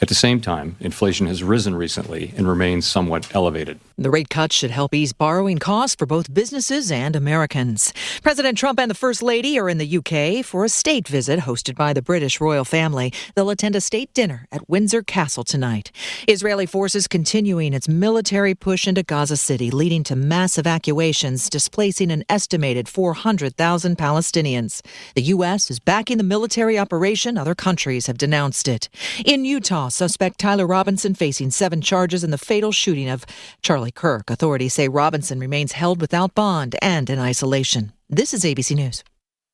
At the same time, inflation has risen recently and remains somewhat elevated. The rate cut should help ease borrowing costs for both businesses and Americans. President Trump and the First Lady are in the UK for a state visit hosted by the British royal family. They'll attend a state dinner at Windsor Castle tonight. Israeli forces continuing its military push into Gaza City, leading to mass evacuations, displacing an estimated 400,000 Palestinians. The U.S. is backing the military operation. Other countries have denounced it. In Utah, suspect Tyler Robinson facing 7 charges in the fatal shooting of Charlie Kirk. Authorities say Robinson remains held without bond and in isolation. This is ABC News.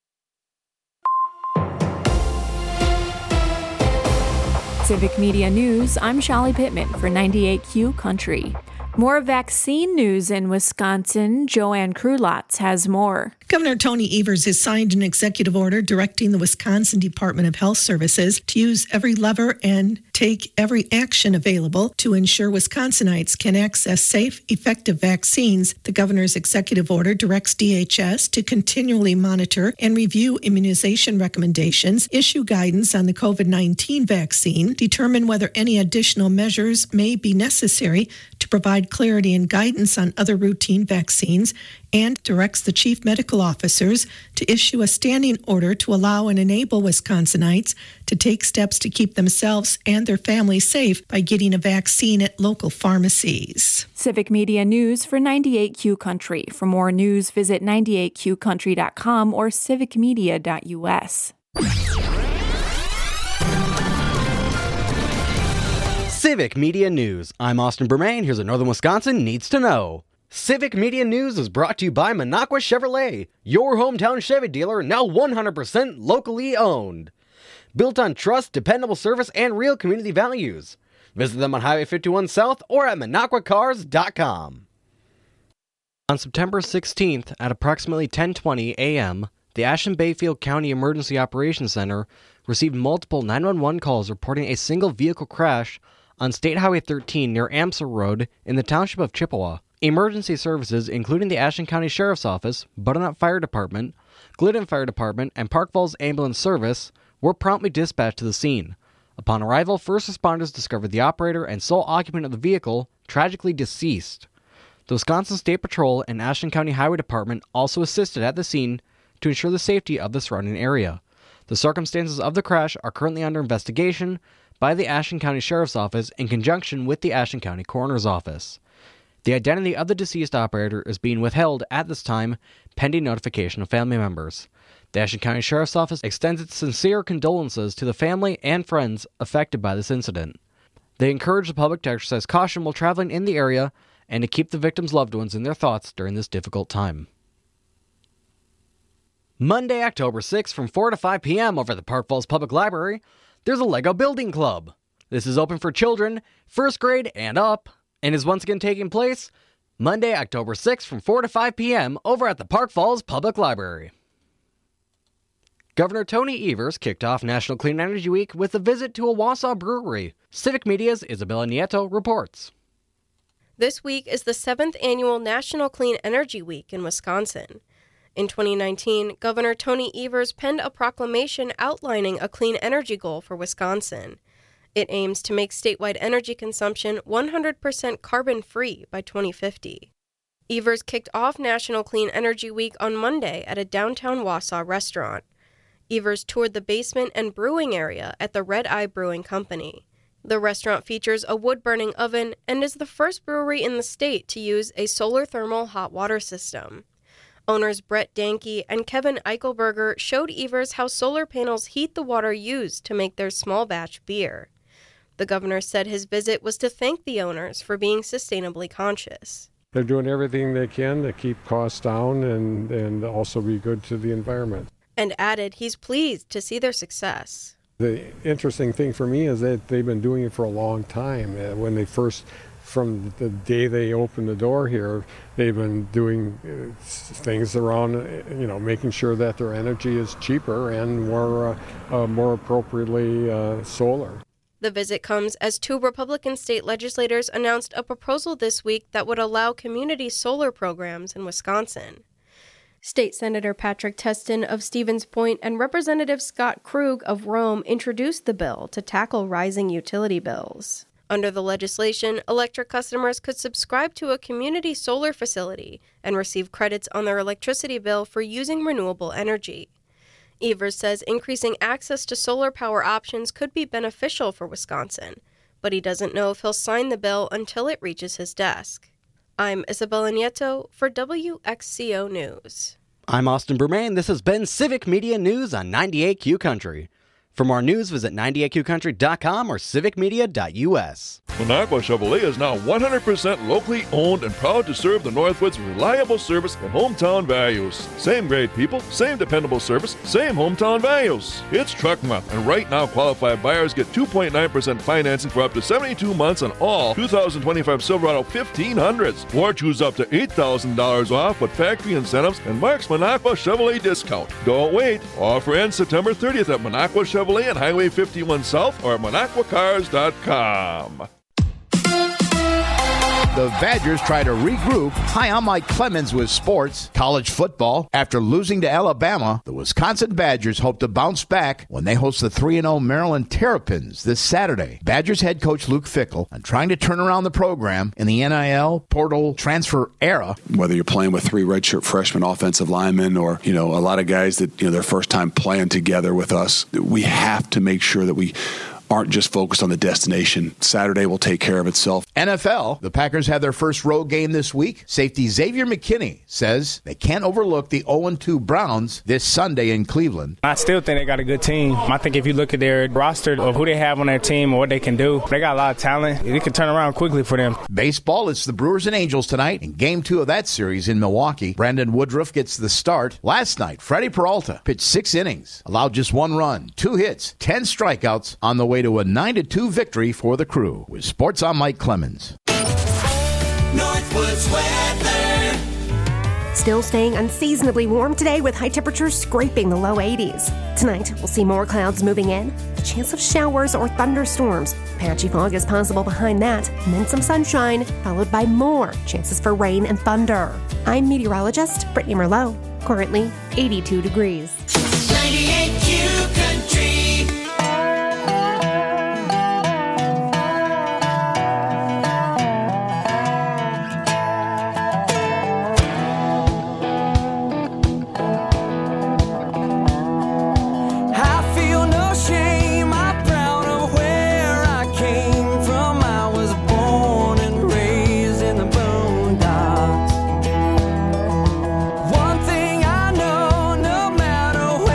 Civic Media News, I'm Shelly Pittman for 98Q Country. More vaccine news in Wisconsin. Joanne Krulotz has more. Governor Tony Evers has signed an executive order directing the Wisconsin Department of Health Services to use every lever and take every action available to ensure Wisconsinites can access safe, effective vaccines. The governor's executive order directs DHS to continually monitor and review immunization recommendations, issue guidance on the COVID-19 vaccine, determine whether any additional measures may be necessary to provide clarity and guidance on other routine vaccines, and directs the chief medical officers to issue a standing order to allow and enable Wisconsinites to take steps to keep themselves and their families safe by getting a vaccine at local pharmacies. Civic Media News for 98Q Country. For more news, visit 98qcountry.com or civicmedia.us. Civic Media News. I'm Austin Bermain. Here's what Northern Wisconsin needs to know. Civic Media News is brought to you by Minocqua Chevrolet, your hometown Chevy dealer, now 100% locally owned. Built on trust, dependable service, and real community values. Visit them on Highway 51 South or at MinocquaCars.com. On September 16th at approximately 10:20 a.m., the Ashland-Bayfield County Emergency Operations Center received multiple 911 calls reporting a single vehicle crash on State Highway 13 near Amsel Road in the township of Chippewa. Emergency services, including the Ashland County Sheriff's Office, Butternut Fire Department, Glidden Fire Department, and Park Falls Ambulance Service, were promptly dispatched to the scene. Upon arrival, first responders discovered the operator and sole occupant of the vehicle tragically deceased. The Wisconsin State Patrol and Ashland County Highway Department also assisted at the scene to ensure the safety of the surrounding area. The circumstances of the crash are currently under investigation by the Ashland County Sheriff's Office in conjunction with the Ashland County Coroner's Office. The identity of the deceased operator is being withheld at this time, pending notification of family members. The Ashland County Sheriff's Office extends its sincere condolences to the family and friends affected by this incident. They encourage the public to exercise caution while traveling in the area and to keep the victims' loved ones in their thoughts during this difficult time. Monday, October 6th from 4 to 5 p.m. over at the Park Falls Public Library, there's a Lego Building Club. This is open for children, first grade and up, and is once again taking place Monday, October 6th from 4 to 5 p.m. over at the Park Falls Public Library. Governor Tony Evers kicked off National Clean Energy Week with a visit to a Wausau brewery. Civic Media's Isabella Nieto reports. This week is the 7th annual National Clean Energy Week in Wisconsin. In 2019, Governor Tony Evers penned a proclamation outlining a clean energy goal for Wisconsin. It aims to make statewide energy consumption 100% carbon-free by 2050. Evers kicked off National Clean Energy Week on Monday at a downtown Wausau restaurant. Evers toured the basement and brewing area at the Red Eye Brewing Company. The restaurant features a wood-burning oven and is the first brewery in the state to use a solar thermal hot water system. Owners Brett Danke and Kevin Eichelberger showed Evers how solar panels heat the water used to make their small batch beer. The governor said his visit was to thank the owners for being sustainably conscious. They're doing everything they can to keep costs down and also be good to the environment. And added he's pleased to see their success. The interesting thing for me is that they've been doing it for a long time. When they first, from the day they opened the door here, they've been doing things around, making sure that their energy is cheaper and more appropriately solar. The visit comes as 2 Republican state legislators announced a proposal this week that would allow community solar programs in Wisconsin. State Senator Patrick Testin of Stevens Point and Representative Scott Krug of Rome introduced the bill to tackle rising utility bills. Under the legislation, electric customers could subscribe to a community solar facility and receive credits on their electricity bill for using renewable energy. Evers says increasing access to solar power options could be beneficial for Wisconsin, but he doesn't know if he'll sign the bill until it reaches his desk. I'm Isabella Nieto for WXCO News. I'm Austin Bermain. This has been Civic Media News on 98Q Country. For more news, visit 98qcountry.com or civicmedia.us. Minocqua Chevrolet is now 100% locally owned and proud to serve the Northwoods with reliable service and hometown values. Same great people, same dependable service, same hometown values. It's Truck Month, and right now qualified buyers get 2.9% financing for up to 72 months on all 2025 Silverado 1500s, or choose up to $8,000 off with factory incentives and Mark's Minocqua Chevrolet discount. Don't wait. Offer ends September 30th at Minocqua Chevrolet on Highway 51 South or at MinocquaCars.com. The Badgers try to regroup. Hi, I'm Mike Clemens with sports. College football. After losing to Alabama, the Wisconsin Badgers hope to bounce back when they host the 3-0 Maryland Terrapins this Saturday. Badgers head coach Luke Fickell on trying to turn around the program in the NIL portal transfer era. Whether you're playing with 3 redshirt freshman offensive linemen or, a lot of guys that, their first time playing together with us, we have to make sure that we aren't just focused on the destination. Saturday will take care of itself. NFL, the Packers had their first road game this week. Safety Xavier McKinney says they can't overlook the 0-2 Browns this Sunday in Cleveland. I still think they got a good team. I think if you look at their roster of who they have on their team or what they can do, they got a lot of talent. It can turn around quickly for them. Baseball, it's the Brewers and Angels tonight in Game 2 of that series in Milwaukee. Brandon Woodruff gets the start. Last night, Freddie Peralta pitched 6 innings, allowed just 1 run, 2 hits, 10 strikeouts on the way to a 9-2 victory for the Crew. With sports, I'm Mike Clemens. Northwoods weather. Still staying unseasonably warm today with high temperatures scraping the low 80s. Tonight, we'll see more clouds moving in, a chance of showers or thunderstorms. Patchy fog is possible behind that, and then some sunshine, followed by more chances for rain and thunder. I'm meteorologist Brittany Merlot. Currently 82 degrees. 98Q Country. One thing I know, no matter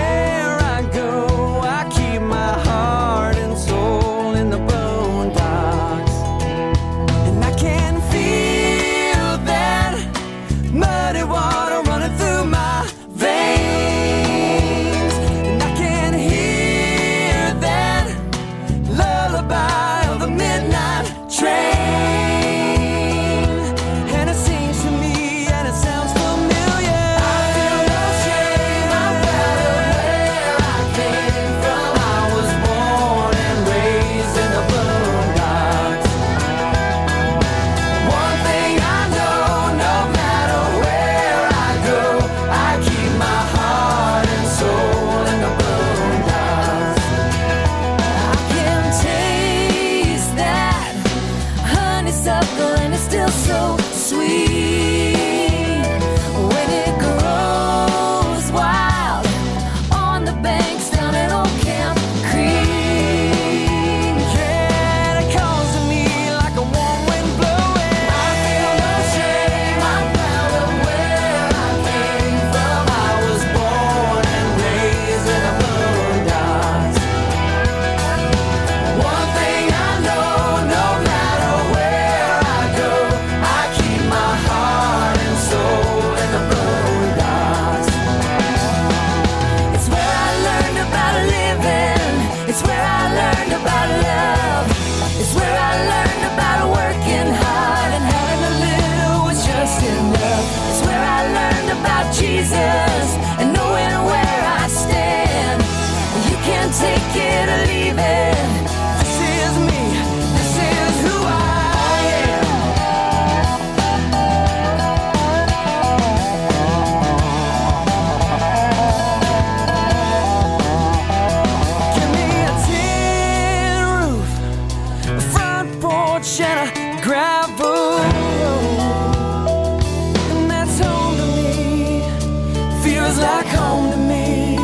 bush and a gravel road. And that's home to me, feels like home to me.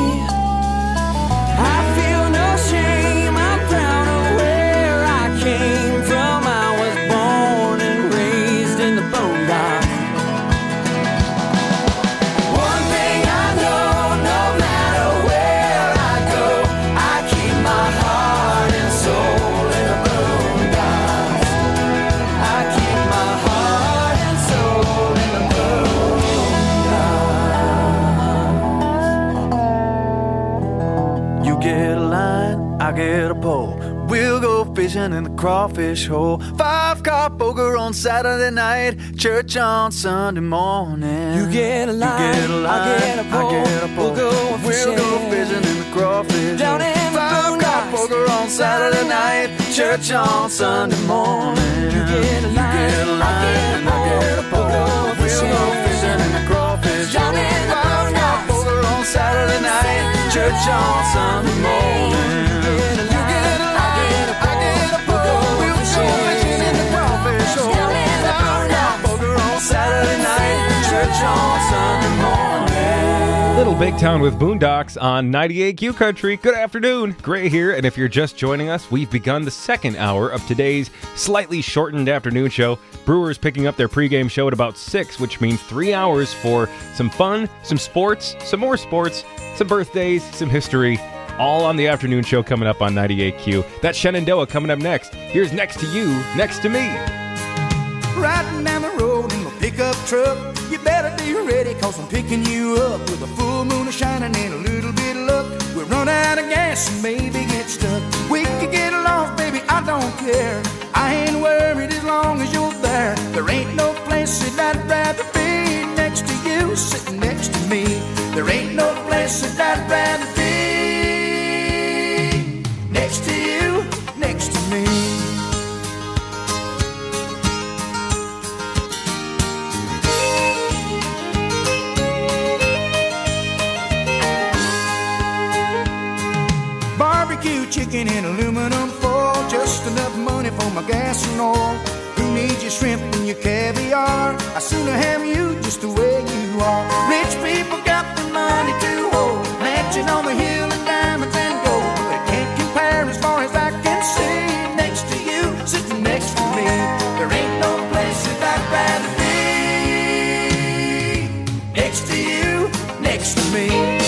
I feel no shame, I'm proud of where I came from. I was born and raised in the Boondocks. One thing I know, no matter where I go, I keep my heart and soul in the Boondocks. I keep my heart and soul in the Boondocks. You get a line, I get a pole. We'll go fishing in the crawfish hole. 5-car poker on Saturday night, church on Sunday morning. You get a line, I get a pole. We'll go fishing in the crawfish down in 5-car poker on Saturday night, church on Sunday morning. You get a line, I get a pole. We'll go fishing in the crawfish down in 5-car poker on Saturday night, church on Sunday morning. Little Big Town with Boondocks on 98Q Country. Good afternoon. Gray here, and if you're just joining us, we've begun the second hour of today's slightly shortened afternoon show. Brewers picking up their pregame show at about 6, which means 3 hours for some fun, some sports, some more sports, some birthdays, some history, all on the afternoon show coming up on 98Q. That's Shenandoah coming up next. Here's Next to You, Next to Me. Riding down the road in my pickup truck, you better be ready, cause I'm picking you up with a full moon a shining and a little bit of luck. We'll run out of gas and maybe get stuck. We could get along, baby, I don't care. I ain't worried as long as you're there. There ain't no place that I'd rather be next to you, sitting next to me. There ain't no place that I'd rather be next to you, next to me. Chicken in aluminum foil, just enough money for my gas and oil. Who needs your shrimp and your caviar? I sooner have you just the way you are. Rich people got the money to hold, mansion on the hill and diamonds and gold. They can't compare as far as I can see. Next to you, sitting next to me. There ain't no place that I'd rather be. Next to you, next to me.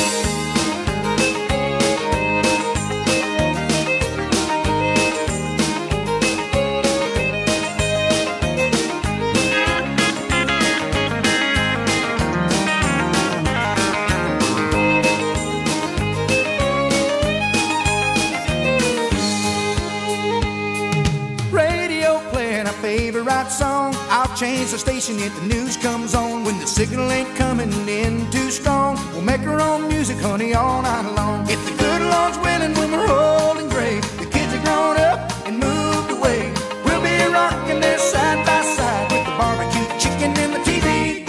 Song. I'll change the station if the news comes on. When the signal ain't coming in too strong, we'll make our own music, honey, all night long. If the good Lord's willing, when we're old and gray, the kids are grown up and moved away, we'll be rocking there side by side with the barbecue chicken and the TV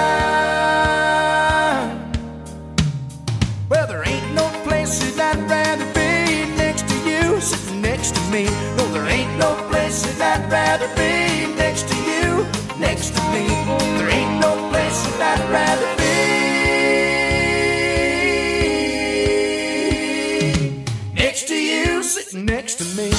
guide. Well, there ain't no place that I'd rather be next to you, sitting next to me. No, there ain't no place that I'd rather be next to you, next to me. There ain't no place that I'd rather be next to you, sitting next to me.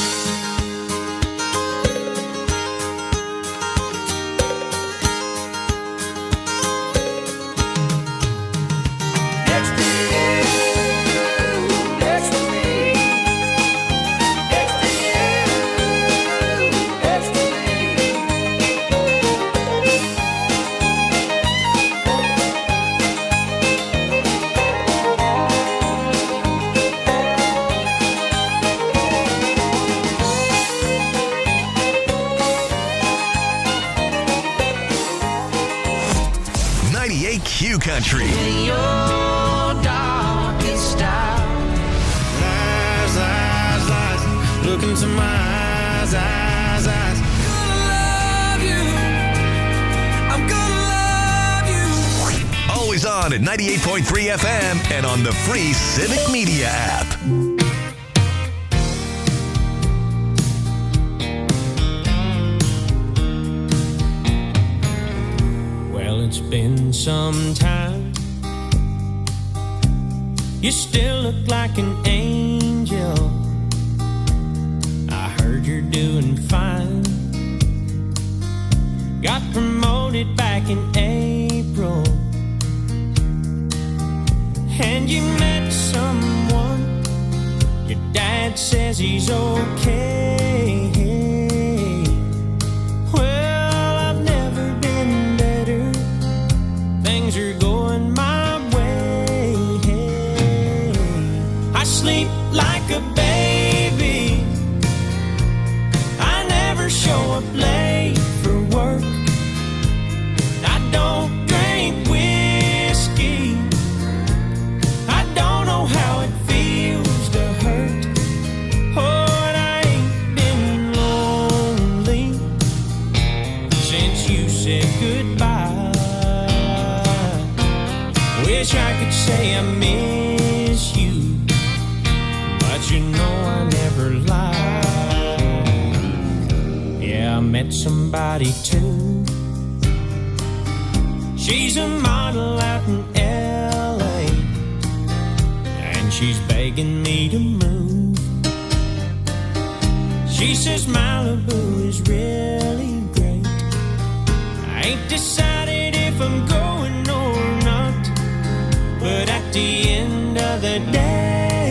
Country. In your darkest hour. Lies, lies, lies. Look into my eyes, eyes, eyes. Gonna love you. I'm gonna love you. Always on at 98.3 FM and on the free Civic Media app. been some time. You still look like an angel. I heard you're doing fine. Got promoted back in April, and you met someone. Your dad says he's okay. Well, I've never been better. Things are going my way. I sleep like a baby. I never show up late for work. I don't drink whiskey. I don't know how it feels to hurt. Oh, and I ain't been lonely since you said goodbye. Wish I could say I miss you, but you know I never lie. Yeah, I met somebody too. She's a model out in LA, and she's begging me to move. She says Malibu is really great. I ain't decided if I'm going or not, but at the end of the day,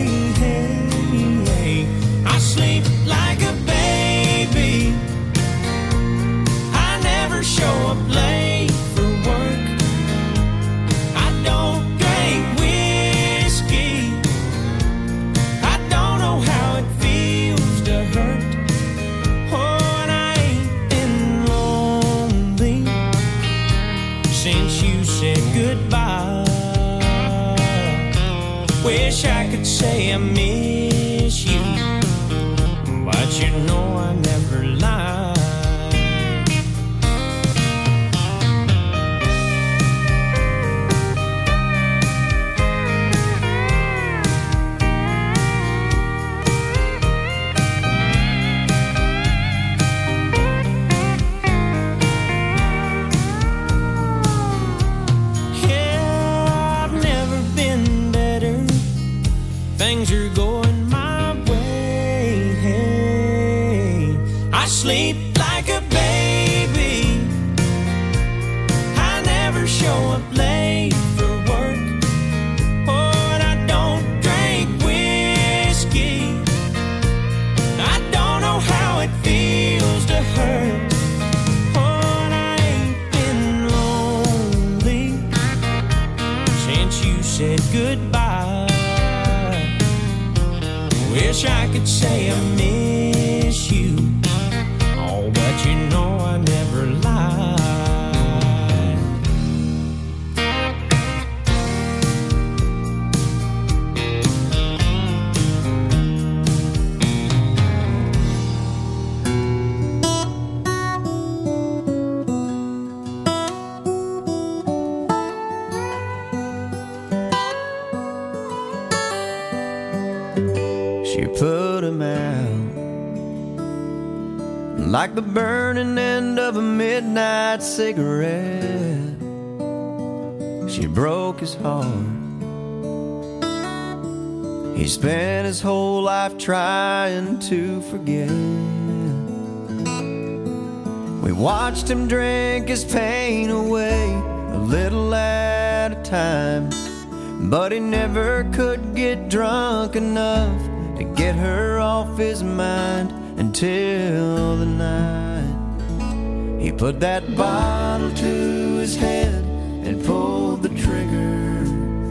I sleep like a baby. I never show up late for work. I don't drink whiskey. I don't know how it feels to hurt. Oh, and I ain't been lonely since you said goodbye. Wish I could say I miss you, but you know I never lie. Yeah, I've never been better. Things are going my way. I sleep like a baby. I never show up late for work. Oh, and I don't drink whiskey. I don't know how it feels to hurt. Oh, and I ain't been lonely since you said goodbye. Wish I could say I miss you, oh, but you know I never lie. She put him out like the burning end of a midnight cigarette. She broke his heart. He spent his whole life trying to forget. We watched him drink his pain away, a little at a time, but he never could get drunk enough to get her off his mind until the night he put that bottle to his head and pulled the trigger,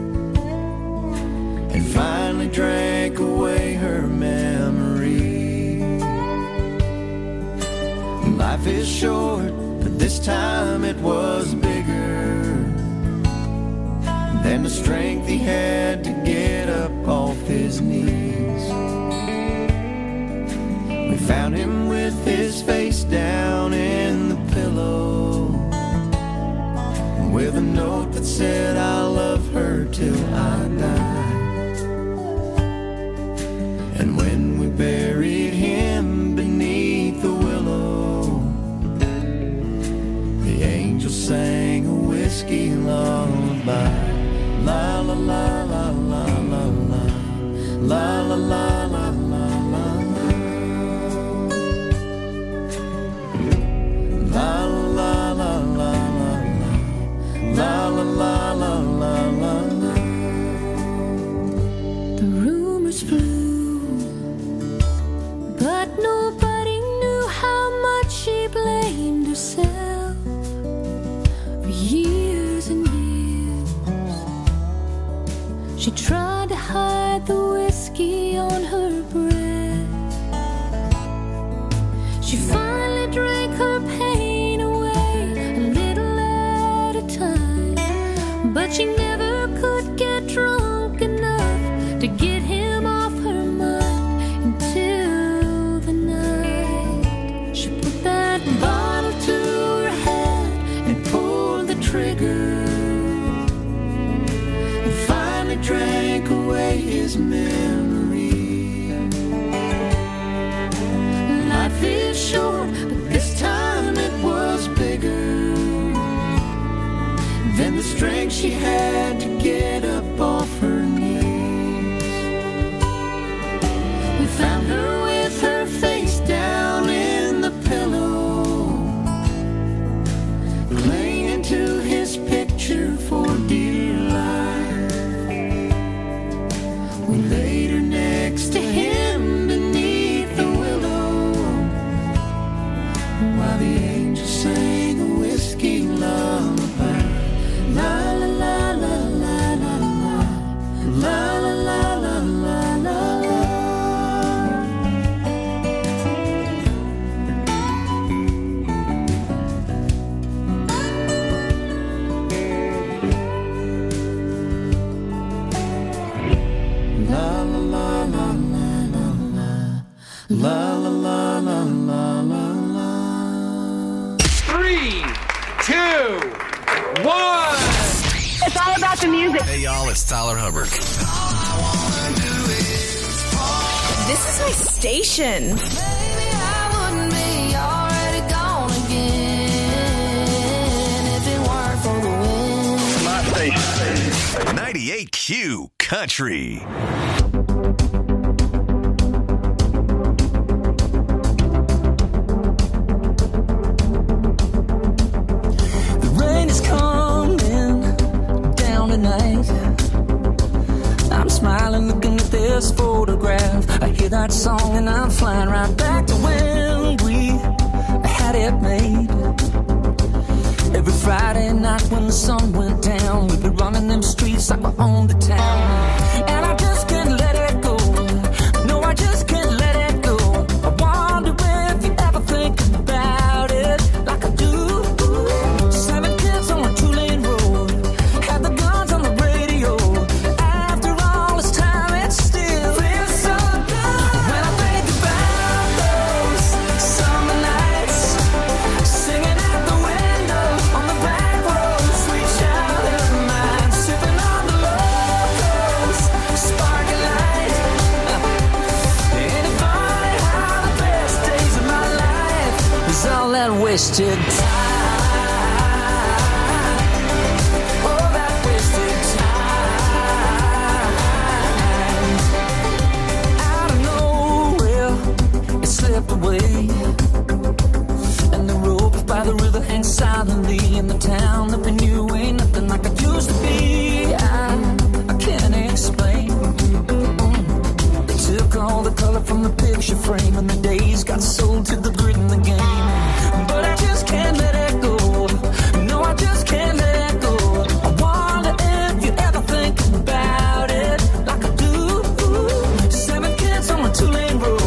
and finally drank away her memory. Life is short, but this time it was bigger than the strength he had to get up off his knees. We found him with his face down in the pillow, with a note that said, "I'll love her till I die." And when we buried him beneath the willow, the angel sang a whiskey She tried to hide the whiskey on her breath. She finally drank her pain away a little at a time, but she never could get drunk enough to get him off her mind until the night she put that bottle to her head and pulled the trigger. Drank away his memory. Life is short, but this time it was bigger than the strength she had to get up off her knees. We found her with her face down in the pillow, clinging to his picture for dear life. We laid her next to him beneath the willow, while the angels sang a whiskey lullaby. La la la la la la la la la la la la. La la la la la la la. 3, 2, 1. It's all about the music. Hey y'all, it's Tyler Hubbard. This is my station. Maybe I wouldn't be already gone again if it weren't for the wind. My station. 98Q Country. I'm smiling looking at this photograph. I hear that song and I'm flying right back to when we had it made. Every Friday night when the sun went down, we'd be running them streets like we owned the town. And I just can't let it go. No, I just can't let it go. I wonder if you ever think about it like I do. 7 kids on a 2-lane road, had the guns on the radio. After all this time, it still feels so good when I think about those summer nights, singing out the window on the back road, sweet childhood of mine, sipping on the locals, sparkling light. Ain't it funny how the best days of my life is all that wasted time? Away, and the rope by the river hangs silently in the town that we knew ain't nothing like it used to be. I can't explain. They took all the color from the picture frame, and the days got sold to the grid in the game. But I just can't let it go. No, I just can't let it go. I wonder if you ever think about it like I do. 7 kids on a 2-lane road.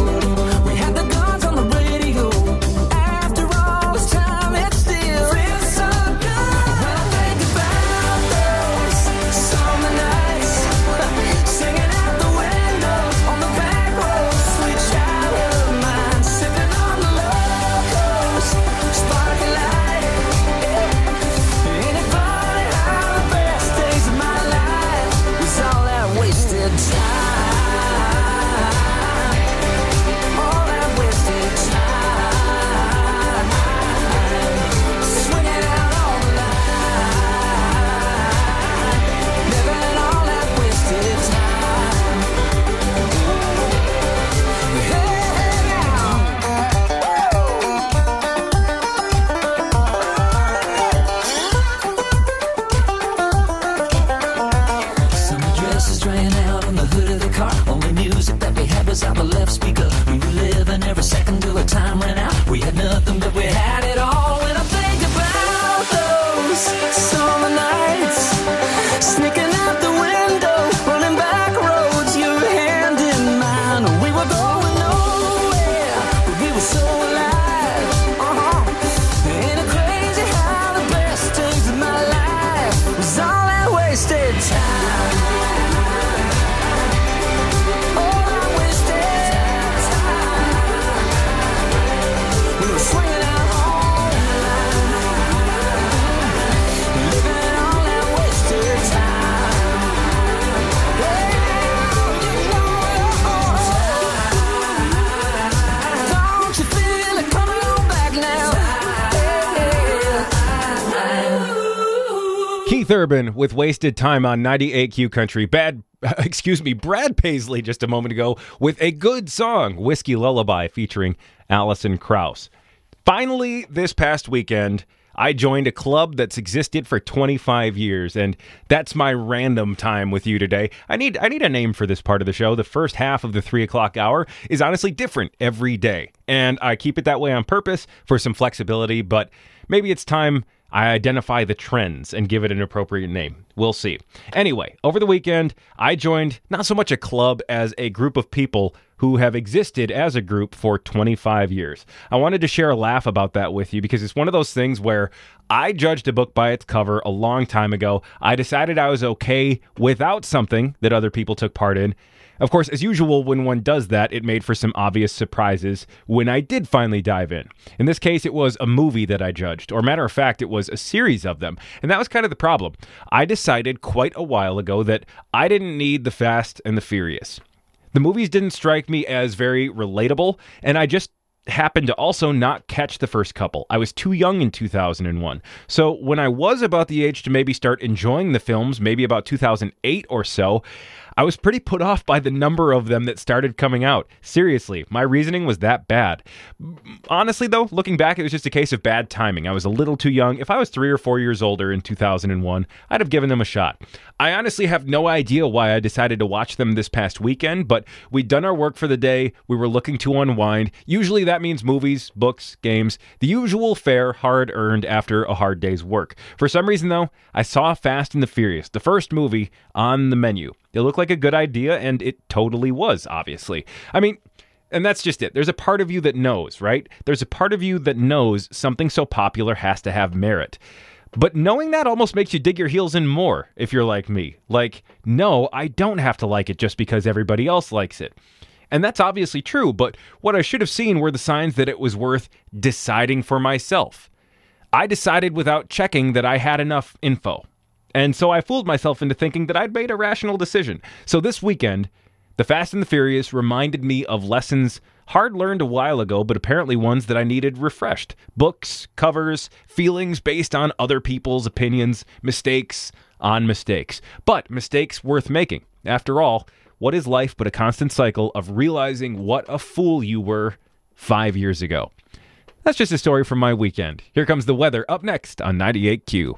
Summer nights, sneaking out the window, running Keith Urban with Wasted Time on 98Q Country. Brad Paisley just a moment ago with a good song, Whiskey Lullaby, featuring Alison Krauss. Finally, this past weekend, I joined a club that's existed for 25 years, and that's my random time with you today. I need a name for this part of the show. The first half of the 3 o'clock hour is honestly different every day, and I keep it that way on purpose for some flexibility, but maybe it's time I identify the trends and give it an appropriate name. We'll see. Anyway, over the weekend, I joined not so much a club as a group of people who have existed as a group for 25 years. I wanted to share a laugh about that with you because it's one of those things where I judged a book by its cover a long time ago. I decided I was okay without something that other people took part in. Of course, as usual, when one does that, it made for some obvious surprises when I did finally dive in. In this case, it was a movie that I judged, or matter of fact, it was a series of them. And that was kind of the problem. I decided quite a while ago that I didn't need the Fast and the Furious. The movies didn't strike me as very relatable, and I just happened to also not catch the first couple. I was too young in 2001. So when I was about the age to maybe start enjoying the films, maybe about 2008 or so, I was pretty put off by the number of them that started coming out. Seriously, my reasoning was that bad. Honestly, though, looking back, it was just a case of bad timing. I was a little too young. If I was 3 or 4 years older in 2001, I'd have given them a shot. I honestly have no idea why I decided to watch them this past weekend, but we'd done our work for the day. We were looking to unwind. Usually that means movies, books, games, the usual fare hard-earned after a hard day's work. For some reason, though, I saw Fast and the Furious, the first movie, on the menu. It looked like a good idea, and it totally was, obviously. I mean, and that's just it. There's a part of you that knows, right? There's a part of you that knows something so popular has to have merit. But knowing that almost makes you dig your heels in more, if you're like me. Like, no, I don't have to like it just because everybody else likes it. And that's obviously true, but what I should have seen were the signs that it was worth deciding for myself. I decided without checking that I had enough info. And so I fooled myself into thinking that I'd made a rational decision. So this weekend, The Fast and the Furious reminded me of lessons hard learned a while ago, but apparently ones that I needed refreshed. Books, covers, feelings based on other people's opinions, mistakes on mistakes. But mistakes worth making. After all, what is life but a constant cycle of realizing what a fool you were 5 years ago? That's just a story from my weekend. Here comes the weather up next on 98Q.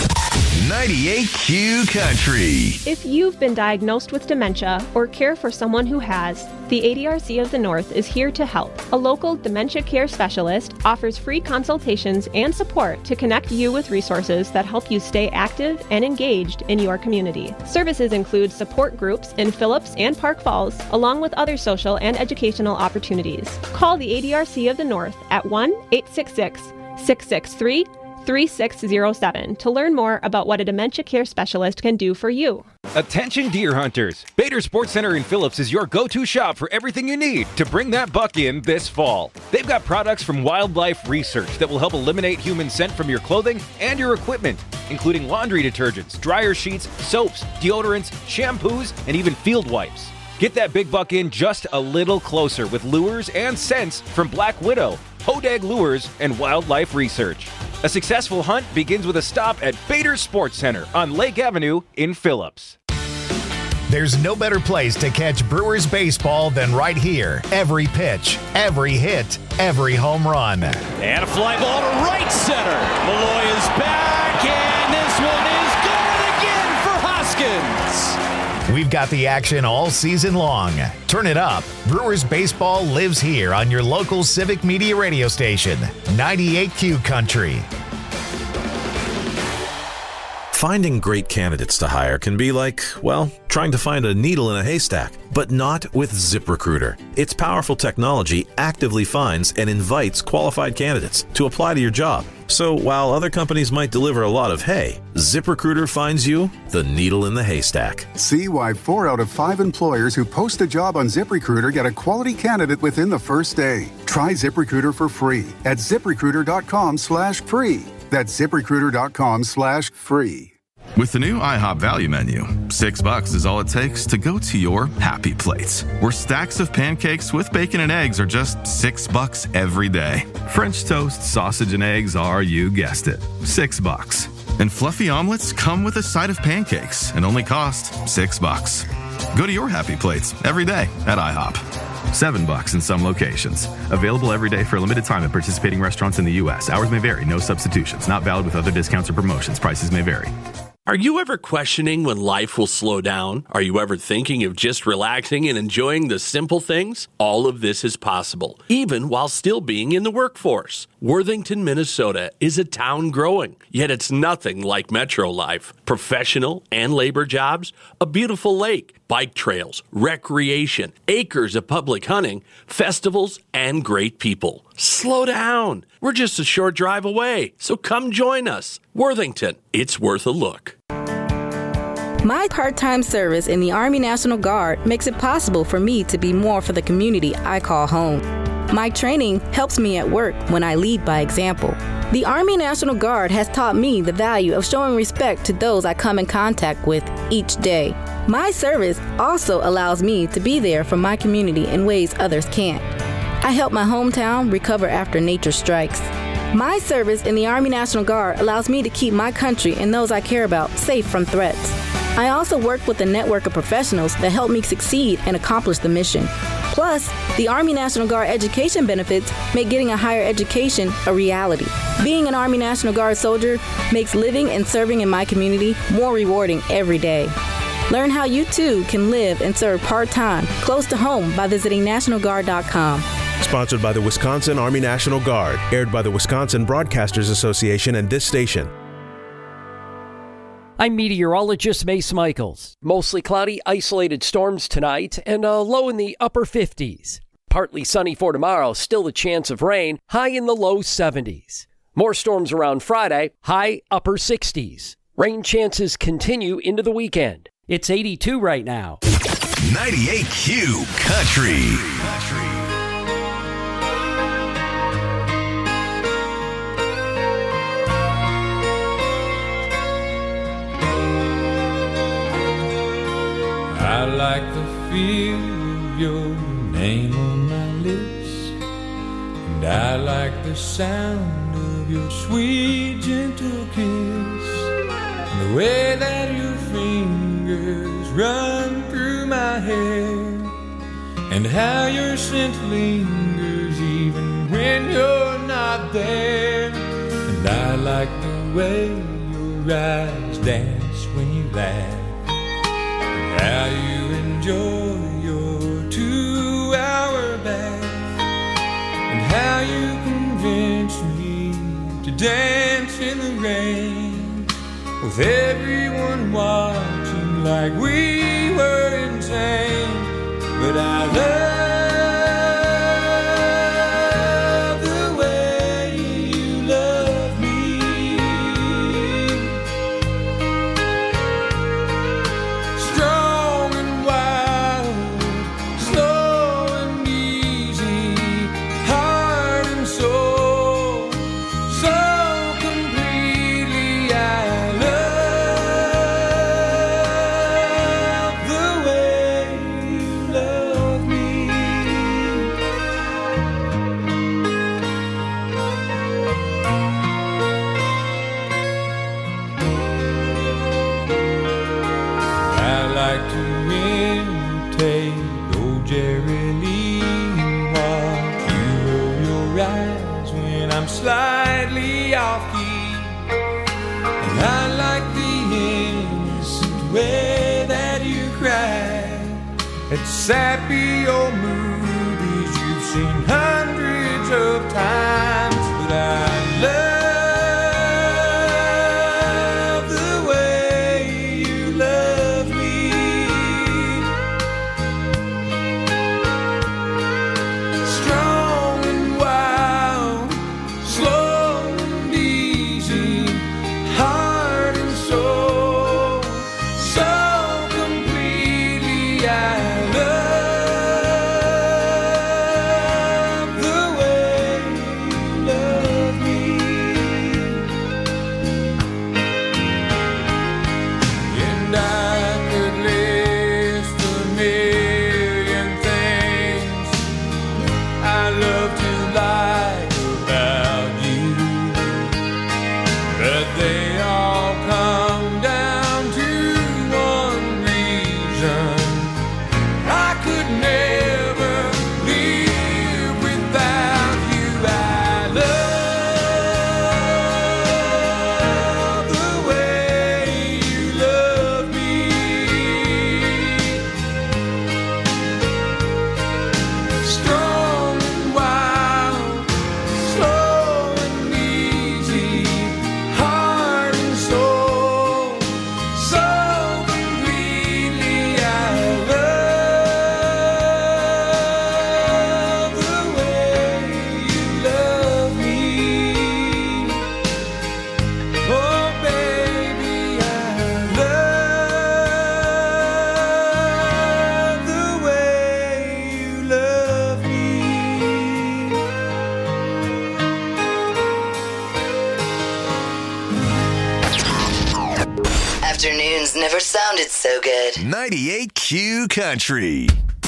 98Q Country. If you've been diagnosed with dementia or care for someone who has, the ADRC of the North is here to help. A local dementia care specialist offers free consultations and support to connect you with resources that help you stay active and engaged in your community. Services include support groups in Phillips and Park Falls, along with other social and educational opportunities. Call the ADRC of the North at 1-866-663-3607 to learn more about what a dementia care specialist can do for you. Attention deer hunters! Bader Sports Center in Phillips is your go-to shop for everything you need to bring that buck in this fall. They've got products from Wildlife Research that will help eliminate human scent from your clothing and your equipment, including laundry detergents, dryer sheets, soaps, deodorants, shampoos, and even field wipes. Get that big buck in just a little closer with lures and scents from Black Widow, Hodag Lures, and Wildlife Research. A successful hunt begins with a stop at Bader Sports Center on Lake Avenue in Phillips. There's no better place to catch Brewers baseball than right here. Every pitch, every hit, every home run. And a fly ball to right center. Malloy is back, and this one is good again for Hoskins. We've got the action all season long. Turn it up. Brewers baseball lives here on your local Civic Media radio station, 98Q Country. Finding great candidates to hire can be like, well, trying to find a needle in a haystack, but not with ZipRecruiter. Its powerful technology actively finds and invites qualified candidates to apply to your job. So while other companies might deliver a lot of hay, ZipRecruiter finds you the needle in the haystack. See why 4 out of 5 employers who post a job on ZipRecruiter get a quality candidate within the first day. Try ZipRecruiter for free at ZipRecruiter.com/free. That's ZipRecruiter.com/free. With the new IHOP value menu, $6 is all it takes to go to your happy place, where stacks of pancakes with bacon and eggs are just $6 every day. French toast, sausage, and eggs are, you guessed it, $6. And fluffy omelets come with a side of pancakes and only cost $6. Go to your happy plates every day at IHOP. $7 in some locations. Available every day for a limited time at participating restaurants in the U.S. Hours may vary. No substitutions. Not valid with other discounts or promotions. Prices may vary. Are you ever questioning when life will slow down? Are you ever thinking of just relaxing and enjoying the simple things? All of this is possible, even while still being in the workforce. Worthington, Minnesota is a town growing, yet it's nothing like metro life. Professional and labor jobs, a beautiful lake, bike trails, recreation, acres of public hunting, festivals, and great people. Slow down. We're just a short drive away, so come join us. Worthington, it's worth a look. My part-time service in the Army National Guard makes it possible for me to be more for the community I call home. My training helps me at work when I lead by example. The Army National Guard has taught me the value of showing respect to those I come in contact with each day. My service also allows me to be there for my community in ways others can't. I help my hometown recover after nature strikes. My service in the Army National Guard allows me to keep my country and those I care about safe from threats. I also work with a network of professionals that help me succeed and accomplish the mission. Plus, the Army National Guard education benefits make getting a higher education a reality. Being an Army National Guard soldier makes living and serving in my community more rewarding every day. Learn how you too can live and serve part-time close to home by visiting NationalGuard.com. Sponsored by the Wisconsin Army National Guard. Aired by the Wisconsin Broadcasters Association and this station. I'm meteorologist Mace Michaels. Mostly cloudy, isolated storms tonight, and a low in the upper 50s. Partly sunny for tomorrow, still a chance of rain, high in the low 70s. More storms around Friday, high upper 60s. Rain chances continue into the weekend. It's 82 right now. 98Q Country. I like the feel of your name on my lips, and I like the sound of your sweet, gentle kiss, and the way that your fingers run through my hair, and how your scent lingers even when you're not there. And I like the way your eyes dance when you laugh, how you enjoy your 2-hour bath, and how you convince me to dance in the rain, with everyone watching like we were insane. But I love the way you love me. Strong and wild, slow and easy, heart and soul, so completely. I love the way you love me. I like to imitate old Jerry Lee and watch you roll your eyes when I'm slightly off key. And I like the innocent way that you cry at sappy old movies you've seen hundreds of times. But I love the way you love me. Strong and wild, slow and easy, heart and soul, so completely. I love the way you has never sounded so good. 98Q Country.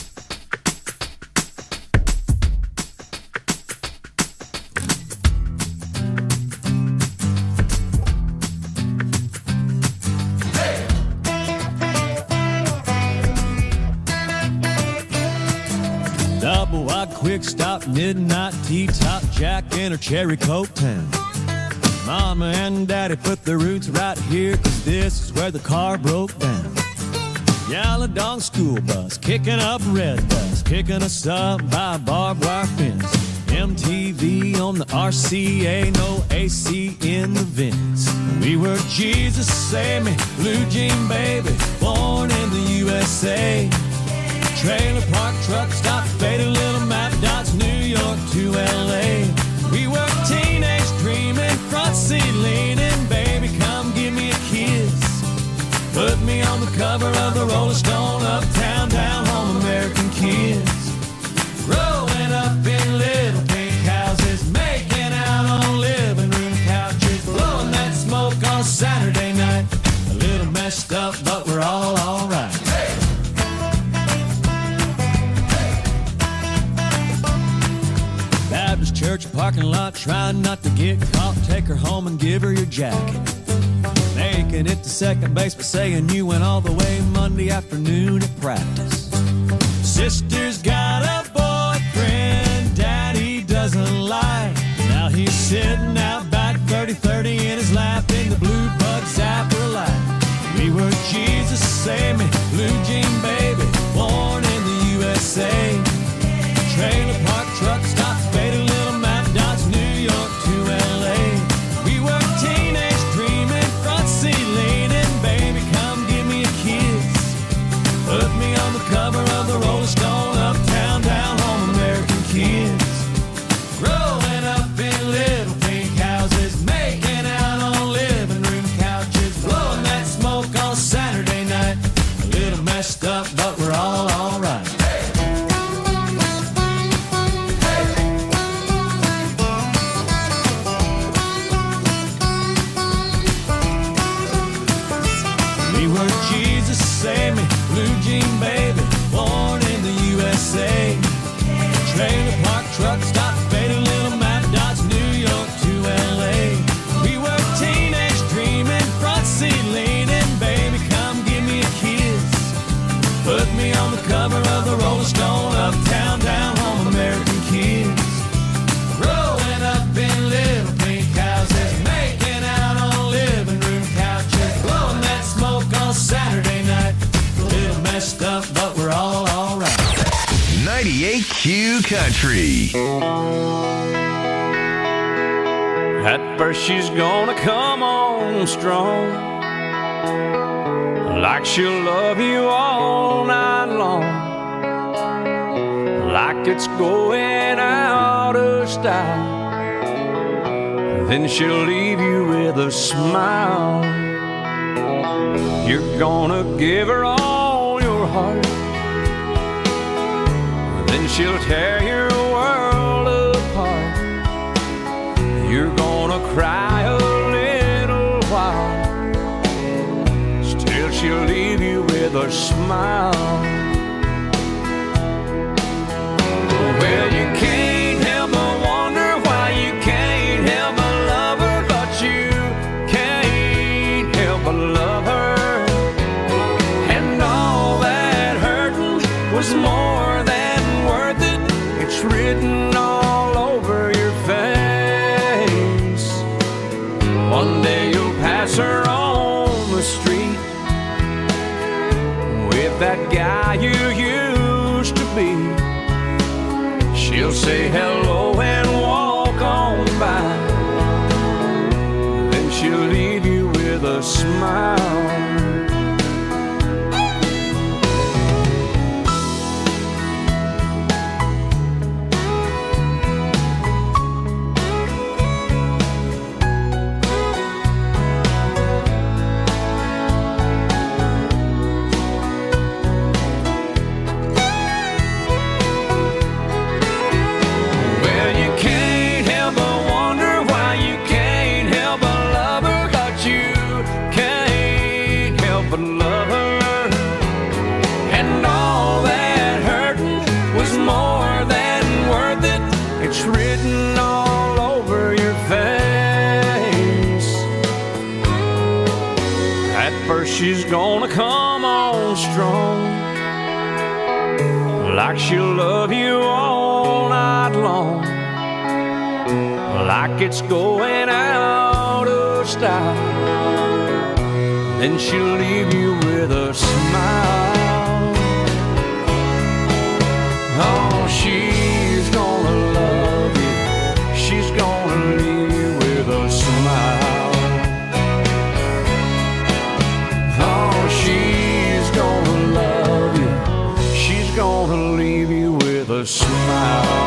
Double wide quick stop, midnight tea top, Jack in her cherry coke town. Mama and Daddy put their roots right here, 'cause this is where the car broke down. Yellow dog school bus, kicking up red dust, picking us up by a barbed wire fence. MTV on the RCA, no AC in the vents. We were Jesus Save Me, Blue Jean Baby, born in the USA. Trailer park truck stop, faded little map dots, New York to LA. We were teenage dreaming, front seat leaning, baby come give me a kiss. Put me on the cover of the Rolling Stone, uptown, down home, American kids. Growing up in little pink houses, making out on living room couches, blowing that smoke on a Saturday night. A little messed up, but we're all alright. Baptist church parking lot, trying not to get caught. Take her home and give her your jacket. Making it to second base, but saying you went all the way Monday afternoon at practice. Sister's got a boyfriend Daddy doesn't like. Now he's sitting out back 30-30 in his lap in the blue bug zapper light. We were Jesus Save Me, Blue Jean Baby, born in the USA. Trailer park truck stop, faded little map dots, New York to LA. We were teenage dreaming, front seat leaning, baby come give me a kiss. Put me on the cover of the Rolling Stone, uptown, down home, American kids. Growing up in little pink houses, making out on living room couches, blowing that smoke on Saturday night. A little messed up, but we're all alright. Jesus Save Me, Blue Jean Baby, born in the USA. Trailer park truck stop, faded little map dots, New York to LA. We were teenage dreaming, front seat leaning, baby come give me a kiss. Put me on the cover of the Rolling Stone, uptown, down home, American kids. Growing up in little pink houses, making out on living room couches, blowing that smoke on Saturday night. A little messed up, but we're all alright. 98Q Country. At first she's gonna come on strong, like she'll love you all night long, like it's going out of style. Then she'll leave you with a smile. You're gonna give her all your heart, then she'll tear your world apart. You're gonna cry a little while, still she'll leave you with a smile. Well, you can't help but wonder why you can't help but love her, but you can't help but love her. And all that hurting was more than worth it. It's written all over your face. One day you'll pass her on the street with that guy you used to be. She'll say hello and walk on by, then she'll leave you with a smile. she's gonna come on strong, like she'll love you all night long, like it's going out of style. Then she'll leave you with a smile. Oh, she's gonna love you, she's gonna leave you with a smile. Oh, she's gonna love you, she's gonna leave you with a smile.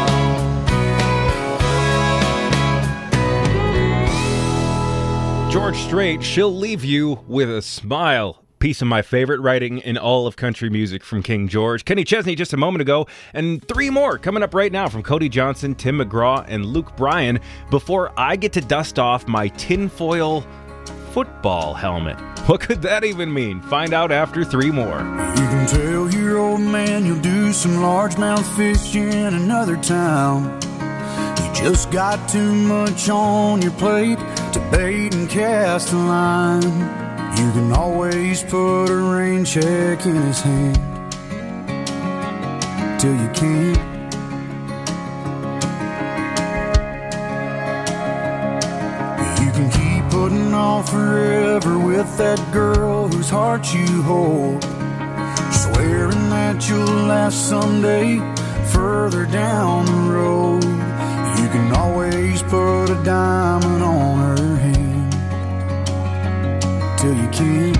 George Strait, she'll leave you with a smile. Piece of my favorite writing in all of country music from King George. Kenny Chesney just a moment ago, and 3 more coming up right now from Cody Johnson, Tim McGraw, and Luke Bryan before I get to dust off my tinfoil football helmet. What could that even mean? Find out after 3 more. You can tell your old man you'll do some largemouth fishing in another town. You just got too much on your plate to bait and cast a line. You can always put a rain check in his hand till you can't. You can keep putting off forever with that girl whose heart you hold, swearing that you'll last someday further down the road. You can always put a diamond on her hand till you can't.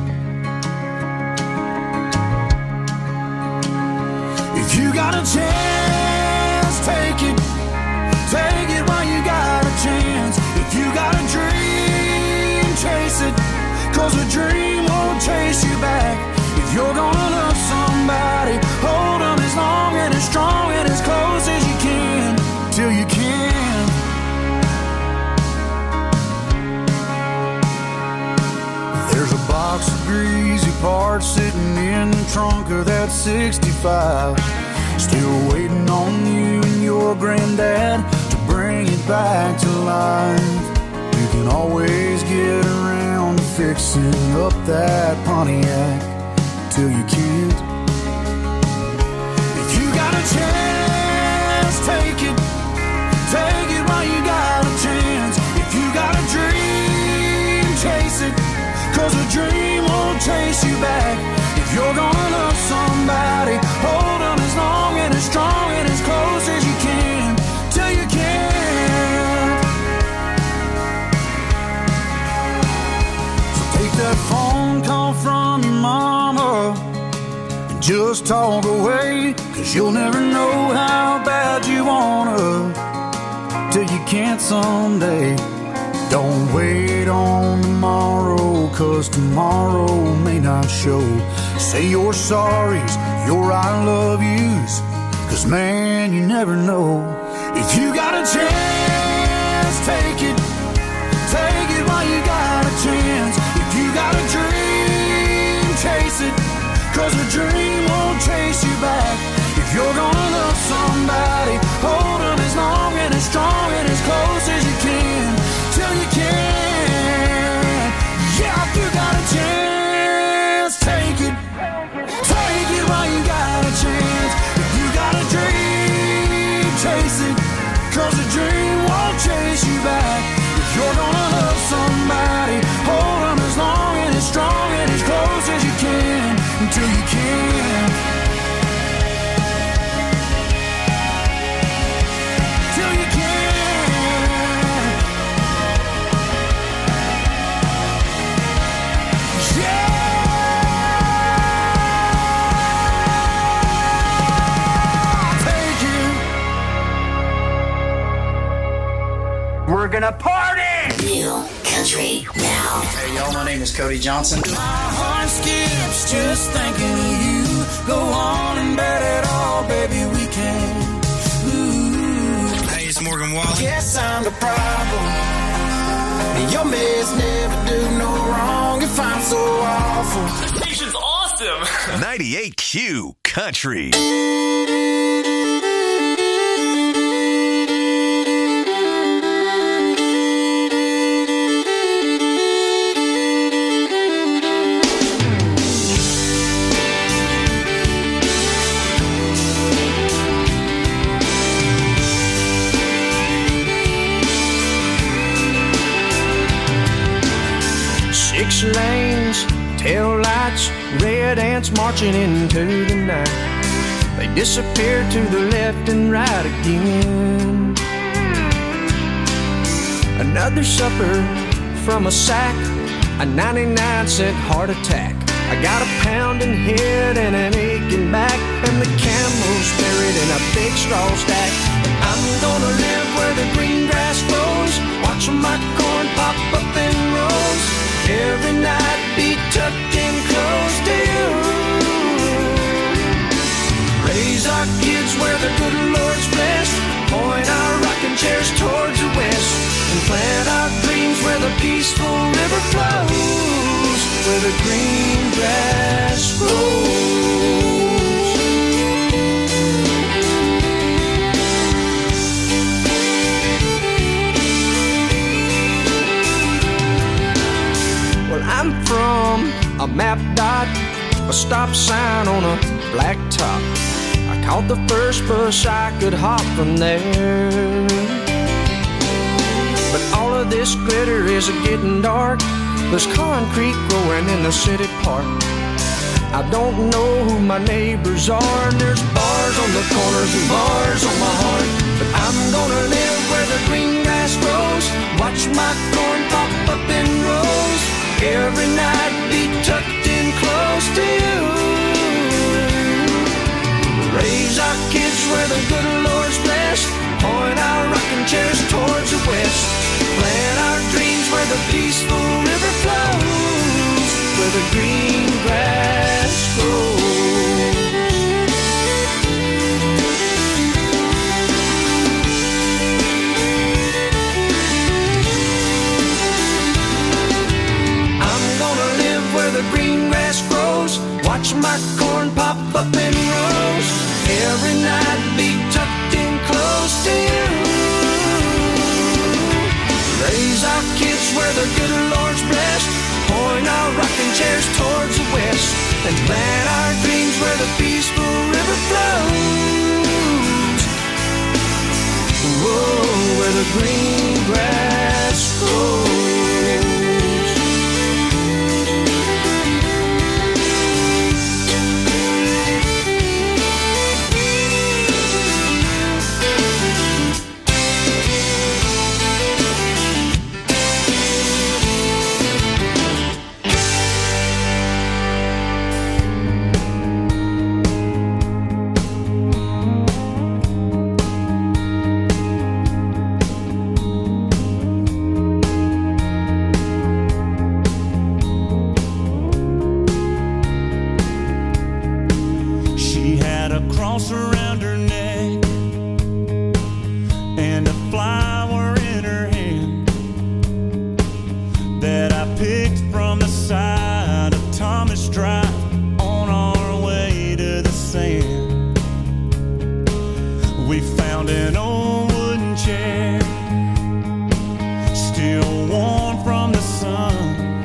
If you got a chance, take it. Take it while you got a chance. If you got a dream, chase it, 'cause a dream won't chase you back. If you're gonna love somebody, hold them as long and as strong and as close as you can till you can. There's a box of greasy parts sitting in the trunk of that 65, still waiting on you and your granddad to bring it back to life. You can always get around to fixing up that Pontiac till you can't. If you got a chance, take it. Take it while you got a chance. If you got a dream, chase it, 'cause a dream won't chase you back. If you're gonna love somebody, hold them as long and as strong and as close as you can till you can. So take that phone call from your mama and just talk away, 'cause you'll never know how bad you wanna till you can't someday. Don't wait on tomorrow, 'cause tomorrow may not show. Say your sorries, your I love yous, 'cause man, you never know. If you got a chance, take it. Take it while you got a chance. If you got a dream, chase it, 'cause a dream won't chase you back. If you're gonna love somebody, hold them as long and as strong and as close as you can till you can. Yeah, if you got a chance, take it. Take it while you got a chance. If you got a dream, chase it, 'cause a dream won't chase you back. If you're gonna love somebody, hold them as long and as strong and as close as you can until you can. Till you can. We're gonna party! New country now. Hey y'all, my name is Cody Johnson. My heart skips just thinking of you. Go on and bet it all, baby, we can. Ooh. Hey, it's Morgan Wallen. Guess I'm the problem. Your mess never do no wrong if I'm so awful. The station's awesome. 98Q Country. switch lanes, tail lights, red ants marching into the night. They disappear to the left and right again. Another supper from a sack, a 99-cent heart attack. I got a pounding head and an aching back, and the camel's buried in a big straw stack. I'm gonna live where the green grass grows, watch my corn pop up in rows. Every night be tucked in close to you. Raise our kids where the good Lord's blessed, point our rocking chairs towards the west, and plant our dreams where the peaceful river flows, where the green grass grows. Well, I'm from a map dot, a stop sign on a black top. I caught the first bus I could hop from there. But all of this glitter is getting dark. There's concrete growing in the city park. I don't know who my neighbors are, and there's bars on the corners and bars on my heart. But I'm gonna live where the green grass grows, watch my corn pop up in rows. Every night be tucked in close to you. Raise our kids where the good Lord's blessed, point our rocking chairs towards the west, plant our dreams where the peaceful river flows, where the green grass grows. I'm gonna live where the green grass grows, watch my corn pop up in rows. Every night be tucked in close to you. Raise our kids where the good Lord's blessed, point our rocking chairs towards the west, and plant our dreams where the peaceful river flows. Whoa, where the green grass grows. Around her neck and a flower in her hand that I picked from the side of Thomas Drive on our way to the sand. We found an old wooden chair, still warm from the sun,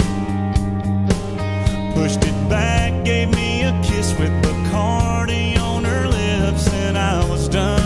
pushed it back, gave me a kiss with Bacardi on her lips, and I was done.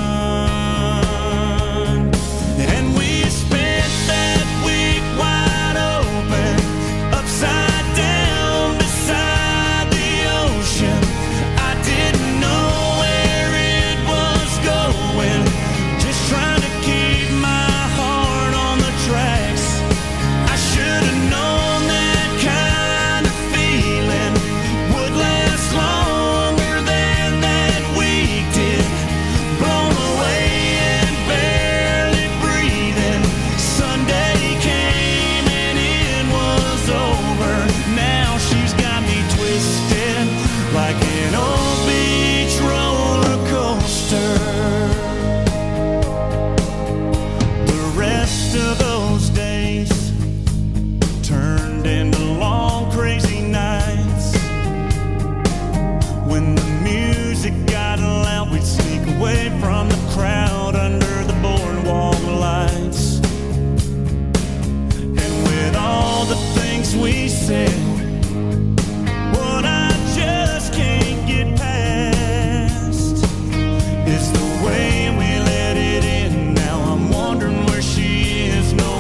And we spent that week wide open, upside down beside the ocean. I didn't know where it was going, just trying to keep my heart on the tracks. I should have known that kind of feeling would last longer than that week did. Blown away and barely breathing. Sunday came and it was over. Now she's got me twisted like an old beach roller coaster. The rest of those days turned into long crazy nights. When the music got loud, we'd sneak away from the crowd under the boardwalk lights. And with all the things we said, what I just can't get past is the way we let it in. Now I'm wondering where she is, no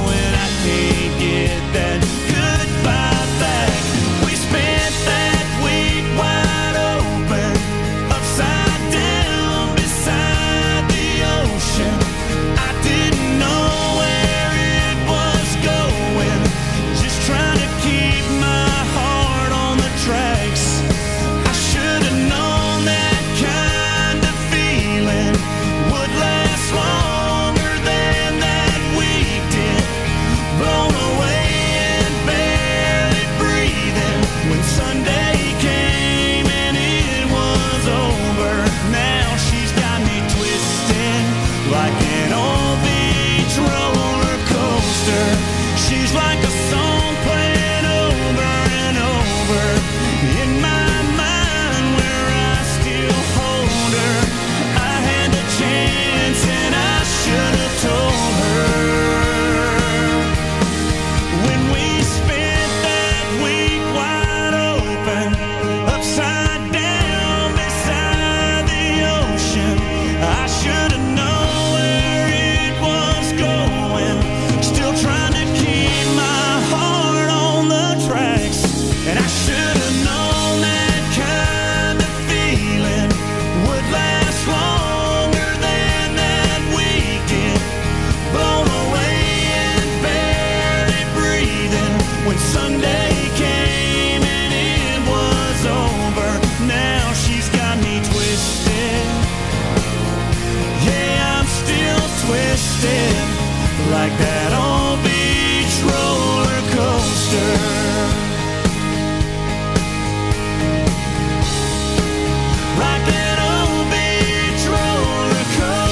coaster. She's like a song playing over and over in my mind where I still hold her. I had a chance and I should have told her. When we spent that week wide open, upside down beside the ocean, I should have known where it was going. Still trying to keep my heart on the tracks, and I should have known that kind of feeling would last longer than that weekend. Blown away and barely breathing when Sunday came and it was over. Now she's got me twisted. Yeah, I'm still twisted like that old beach roller coaster. Like that old beach roller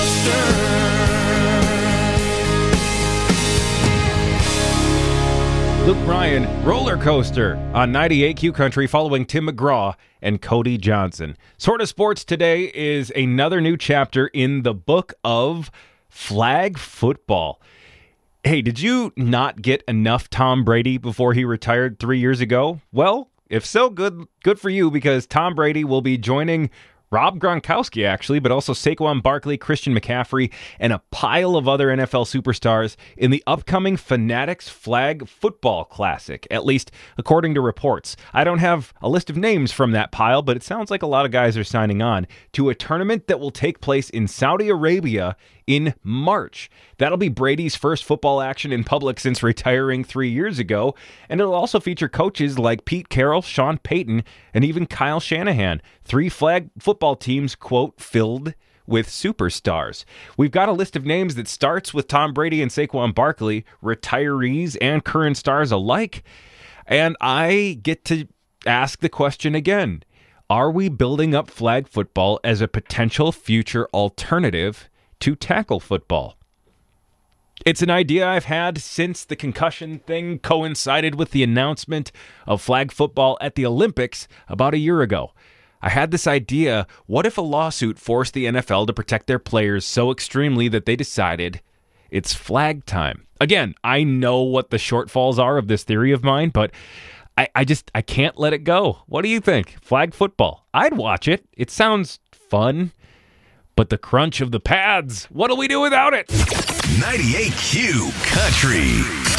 coaster. Luke Bryan, Roller Coaster on 98Q Country, following Tim McGraw and Cody Johnson. Sort of Sports today is another new chapter in the book of flag football. Hey, did you not get enough Tom Brady before he retired 3 years ago? Well, if so, good for you, because Tom Brady will be joining Rob Gronkowski, actually, but also Saquon Barkley, Christian McCaffrey, and a pile of other NFL superstars in the upcoming Fanatics Flag Football Classic, at least according to reports. I don't have a list of names from that pile, but it sounds like a lot of guys are signing on to a tournament that will take place in Saudi Arabia in March. That'll be Brady's first football action in public since retiring 3 years ago, and it'll also feature coaches like Pete Carroll, Sean Payton, and even Kyle Shanahan. 3 flag football teams, quote, filled with superstars. We've got a list of names that starts with Tom Brady and Saquon Barkley, retirees and current stars alike, and I get to ask the question again. Are we building up flag football as a potential future alternative to tackle football? It's an idea I've had since the concussion thing coincided with the announcement of flag football at the Olympics about a year ago. I had this idea, what if a lawsuit forced the NFL to protect their players so extremely that they decided it's flag time? Again, I know what the shortfalls are of this theory of mine, but I can't let it go. What do you think? Flag football. I'd watch it. It sounds fun. But the crunch of the pads, what'll we do without it? 98Q Country.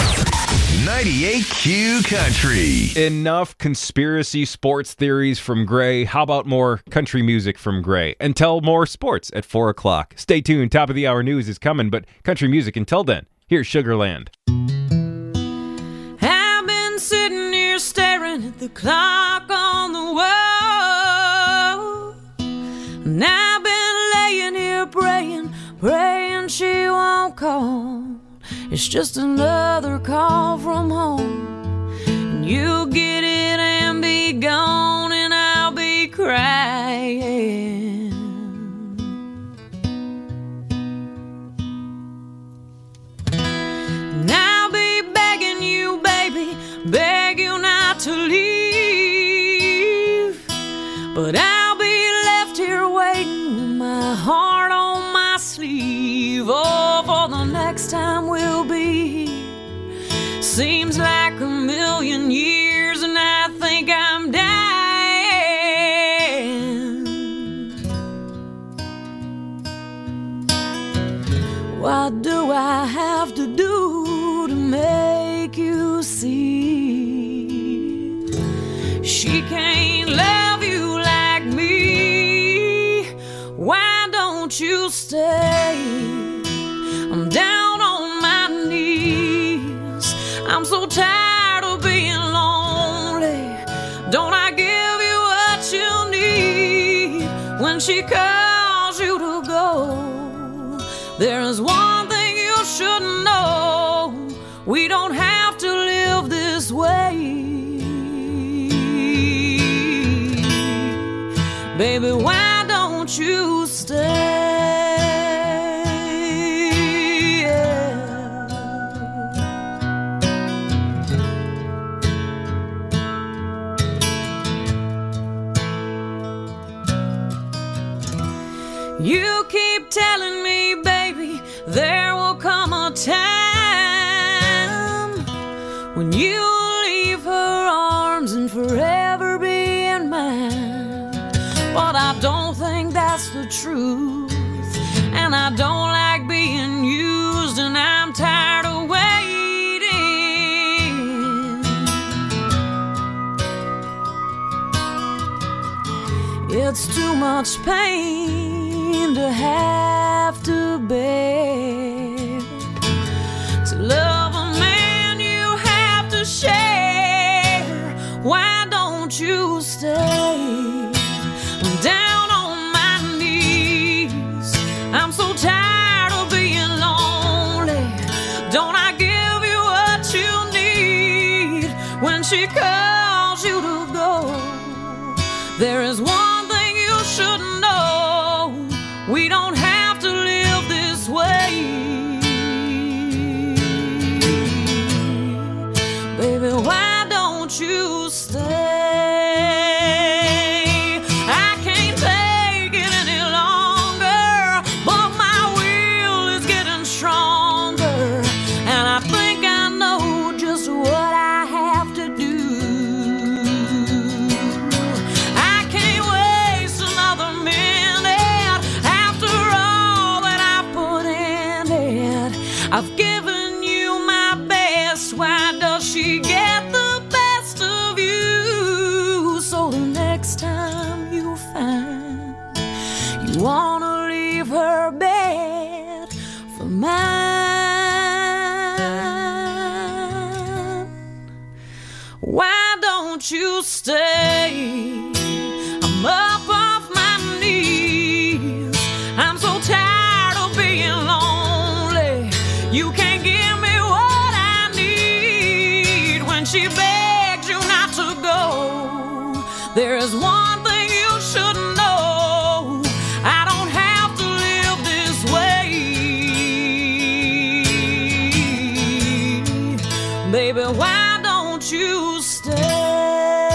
98Q Country. Enough conspiracy sports theories from Gray. How about more country music from Gray? Until more sports at 4 o'clock. Stay tuned. Top of the hour news is coming, but country music until then. Here's Sugarland. I've been sitting here staring at the clock on the wall. And I've been laying here praying she won't call. It's just another call from home, and you'll get it and be gone, and I'll be crying. And I'll be begging you, baby, beg you not to leave, but I'll be left here waiting with my heart on my sleeve. Oh, for the next time we'll be here. Seems like a million years, and I think I'm dying. What do I have to do to make you see? She can't love you like me. Why don't you stay? I'm down on my knees. I'm so tired of being lonely. Don't I give you what you need when she calls you to go? There is one thing you should know. We don't have to live this way. Baby, why don't you stay? when you leave her arms and forever being mine. But I don't think that's the truth, and I don't like being used, and I'm tired of waiting. It's too much pain to have to bear, to love a man you have to share. Why don't you stay? I'm down on my knees, I'm so tired of being lonely. Don't I give you what you need when she calls you to go? There is one thing you should know, we don't have to live this way. Baby, why don't you stay? I can't take it any longer, but my will is getting stronger, and I think I know just what I have to do. I can't waste another minute after all that I put in it. I've given you my best, why does she get the best of you? So the next time you find you wanna leave her bed for mine, why don't you stay? I'm up off my knees, I'm so tired of being lonely. You can't give me what I need when she begs you not to go. There is one thing you should know, I don't have to live this way. Baby, why don't you stay?